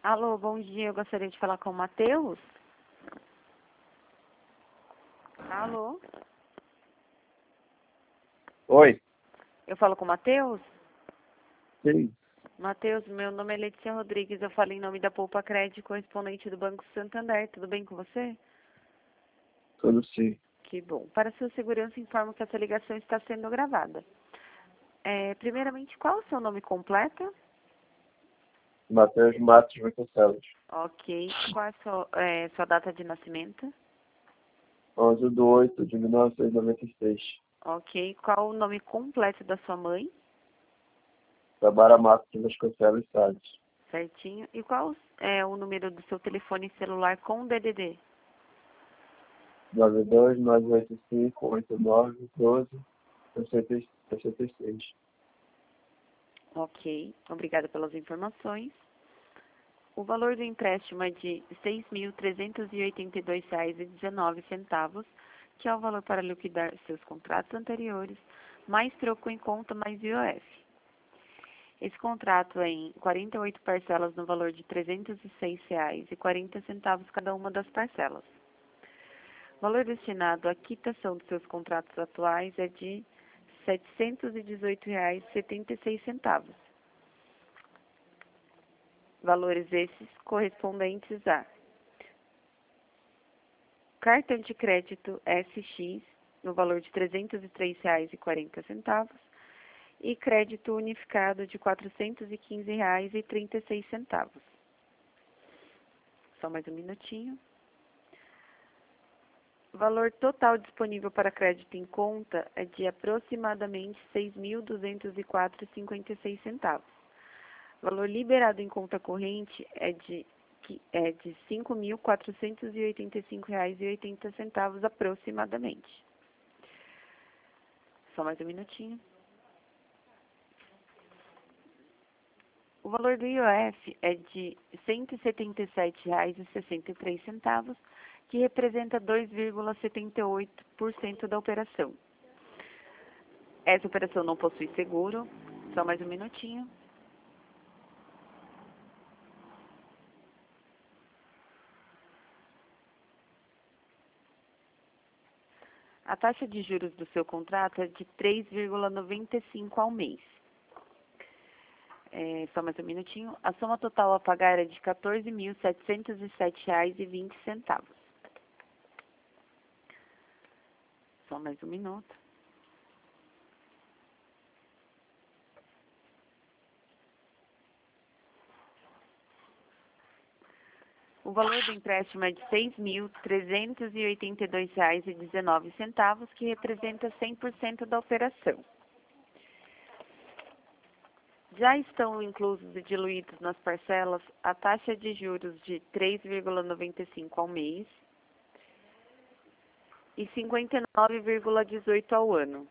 Alô, bom dia. Eu gostaria de falar com o Matheus. Alô? Oi, Eu falo com o Matheus? sim, Matheus, meu nome é Letícia Rodrigues. Eu falo em nome da Poupa Crédito, correspondente do Banco Santander. Tudo bem com você? tudo sim. Que bom. Para sua segurança, informo que essa ligação está sendo gravada. Primeiramente, qual é o seu nome completo? Matheus Matos Vasconcelos, Ok. Qual é a sua data de nascimento? 11/8/1996. Ok. Qual o nome completo da sua mãe? Tamara Matos Vasconcelos Salles. Certinho. E qual é o número do seu telefone celular com DDD? 92-985-89-12-66. Ok. Obrigada pelas informações. O valor do empréstimo é de R$ 6.382,19, que é o valor para liquidar seus contratos anteriores, mais troco em conta, mais IOF. Esse contrato é em 48 parcelas no valor de R$ 306,40 cada uma das parcelas. O valor destinado à quitação dos seus contratos atuais é de R$ 718,76. Valores esses correspondentes a cartão de crédito SX, no valor de R$ 303,40, e crédito unificado de R$ 415,36. Só mais um minutinho. O valor total disponível para crédito em conta é de aproximadamente R$ 6.204,56. O valor liberado em conta corrente é de R$ 5.485,80 aproximadamente. Só mais um minutinho. O valor do IOF é de R$ 177,63, que representa 2,78% da operação. Essa operação não possui seguro. Só mais um minutinho. A taxa de juros do seu contrato é de 3,95 ao mês. Só mais um minutinho. A soma total a pagar é de R$ 14.707,20. Só mais um minuto. O valor do empréstimo é de R$ 6.382,19, que representa 100% da operação. Já estão inclusos e diluídos nas parcelas a taxa de juros de 3,95 ao mês e 59,18 ao ano.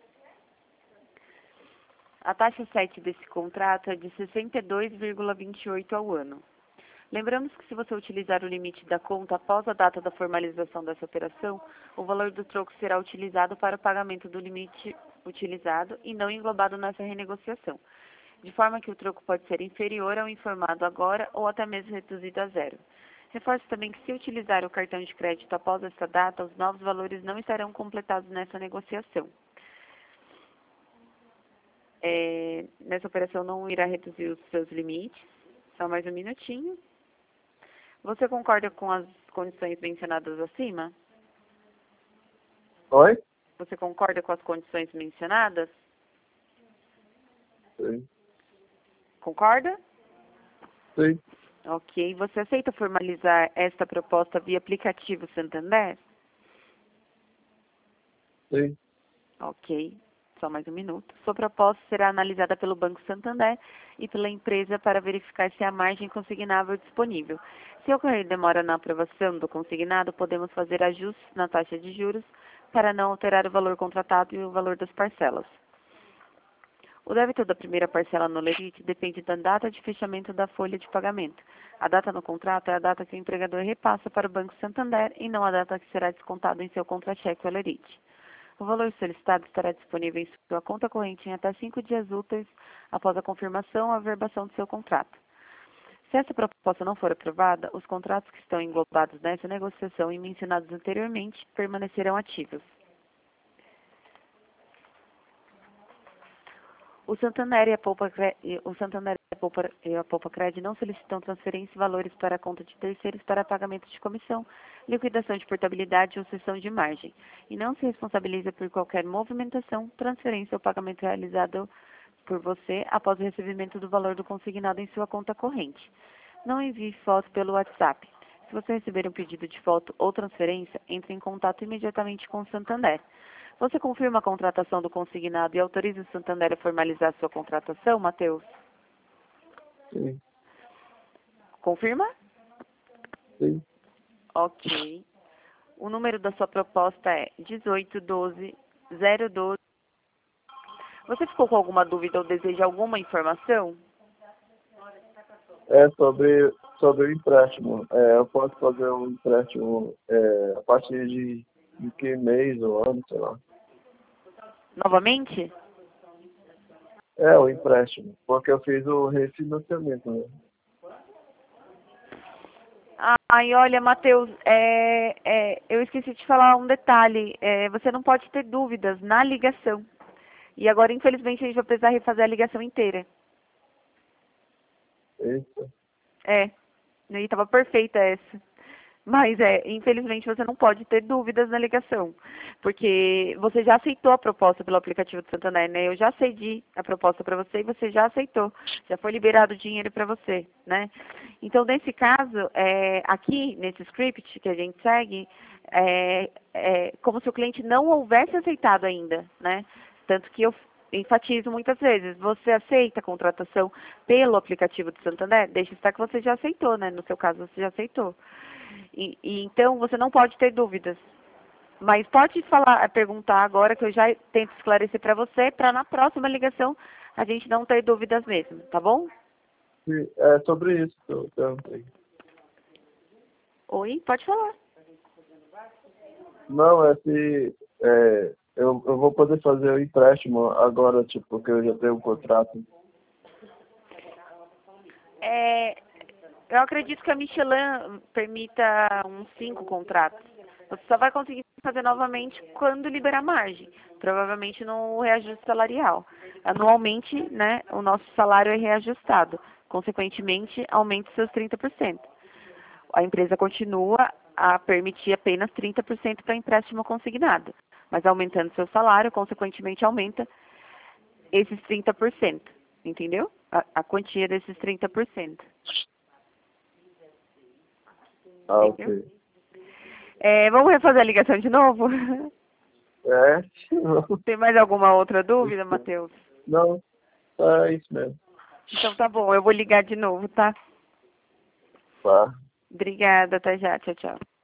A taxa 7 desse contrato é de 62,28 ao ano. Lembramos que se você utilizar o limite da conta após a data da formalização dessa operação, o valor do troco será utilizado para o pagamento do limite utilizado e não englobado nessa renegociação, de forma que o troco pode ser inferior ao informado agora ou até mesmo reduzido a zero. Reforço também que se utilizar o cartão de crédito após essa data, os novos valores não estarão completados nessa negociação. Nessa operação não irá reduzir os seus limites. Só mais um minutinho. Você concorda com as condições mencionadas acima? Oi? Você concorda com as condições mencionadas? Sim. Concorda? Sim. Ok. Você aceita formalizar esta proposta via aplicativo Santander? Sim. Ok. Só mais um minuto. Sua proposta será analisada pelo Banco Santander e pela empresa para verificar se há margem consignável disponível. Se ocorrer demora na aprovação do consignado, podemos fazer ajustes na taxa de juros para não alterar o valor contratado e o valor das parcelas. O débito da primeira parcela no limite depende da data de fechamento da folha de pagamento. A data no contrato é a data que o empregador repassa para o Banco Santander e não a data que será descontado em seu contra-cheque ou lerite. O valor solicitado estará disponível em sua conta corrente em até 5 dias úteis após a confirmação ou averbação do seu contrato. Se essa proposta não for aprovada, os contratos que estão englobados nessa negociação e mencionados anteriormente permanecerão ativos. O Santander e a Poupa-Cred não solicitam transferência de valores para a conta de terceiros para pagamento de comissão, liquidação de portabilidade ou cessão de margem, e não se responsabiliza por qualquer movimentação, transferência ou pagamento realizado por você após o recebimento do valor do consignado em sua conta corrente. Não envie foto pelo WhatsApp. Se você receber um pedido de foto ou transferência, entre em contato imediatamente com o Santander. Você confirma a contratação do consignado e autoriza o Santander a formalizar sua contratação, Matheus? Sim. Confirma? Sim. Ok. O número da sua proposta é 1812-012. Você ficou com alguma dúvida ou deseja alguma informação? É sobre o empréstimo. Eu posso fazer um empréstimo a partir de que mês ou ano, sei lá. Novamente? O empréstimo. Porque eu fiz o refinanciamento, né? Ai, olha, Matheus, eu esqueci de falar um detalhe. Você não pode ter dúvidas na ligação. E agora, infelizmente, a gente vai precisar refazer a ligação inteira. Isso. E estava perfeita essa. Mas, infelizmente, você não pode ter dúvidas na ligação. Porque você já aceitou a proposta pelo aplicativo do Santander, né? Eu já cedi a proposta para você e você já aceitou. Já foi liberado o dinheiro para você, né? Então, nesse caso, aqui, nesse script que a gente segue, como se o cliente não houvesse aceitado ainda, né? Tanto que eu enfatizo muitas vezes, você aceita a contratação pelo aplicativo do Santander? Deixa estar que você já aceitou, né? No seu caso, você já aceitou. Então, você não pode ter dúvidas. Mas pode perguntar agora que eu já tento esclarecer para você, para na próxima ligação a gente não ter dúvidas mesmo, tá bom? Sim, é sobre isso que eu perguntei. Oi, pode falar. Não, eu vou poder fazer o empréstimo agora, tipo, porque eu já tenho um contrato. Eu acredito que a Michelin permita uns 5 contratos. Você só vai conseguir fazer novamente quando liberar margem. Provavelmente no reajuste salarial. Anualmente, né, o nosso salário é reajustado. Consequentemente, aumenta seus 30%. A empresa continua a permitir apenas 30% para empréstimo consignado. Mas aumentando seu salário, consequentemente, aumenta esses 30%. Entendeu? A quantia desses 30%. Ok. Vamos refazer a ligação de novo? Não. Tem mais alguma outra dúvida, Matheus? Não, é isso mesmo. Então tá bom, eu vou ligar de novo, tá? Tá. Obrigada, até já, tchau, tchau.